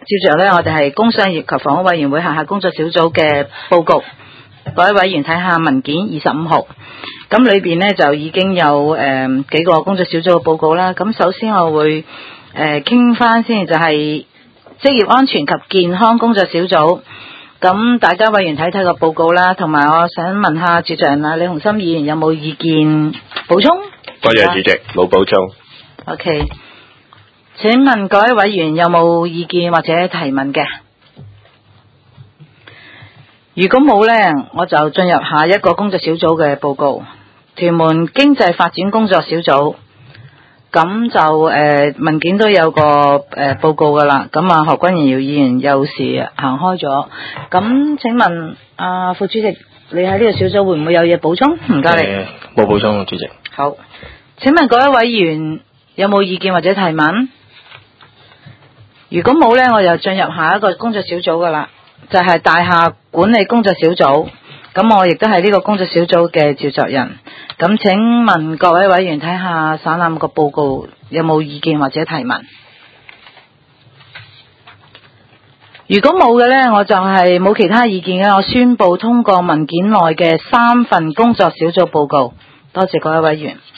接着呢，我哋係工商業及房屋委員會轄下工作小組嘅報告。各位委員睇下文件25號，咁裏邊呢就已經有幾個工作小組嘅報告啦。咁首先我會傾翻先，就係職業安全及健康工作小組。咁大家委員睇睇個報告啦，同埋我想問下主席人李鴻心議員有冇意見補充？ 多謝主席，冇補充。 OK， 請問各位委員有冇意見或者提問嘅？如果冇呢，我就進入下一個工作小組嘅報告，屯門經濟發展工作小組。咁就文件都有個報告噶啦。咁啊何君堯議員有時行開咗。咁請問副主席，你喺呢個小組會唔會有嘢補充？唔該你。 冇補充，主席。 好，請問各位委員有冇意見或者提問？如果冇呢，我就進入下一個工作小組噶啦，就係大廈管理工作小組。咁我亦都係呢個工作小組嘅召集人。咁請問各位委員睇下省覽個報告有冇意見或者提問？如果冇嘅呢，我就係冇其他意見嘅，我宣布通過文件內嘅3份工作小組報告。多謝各位委員。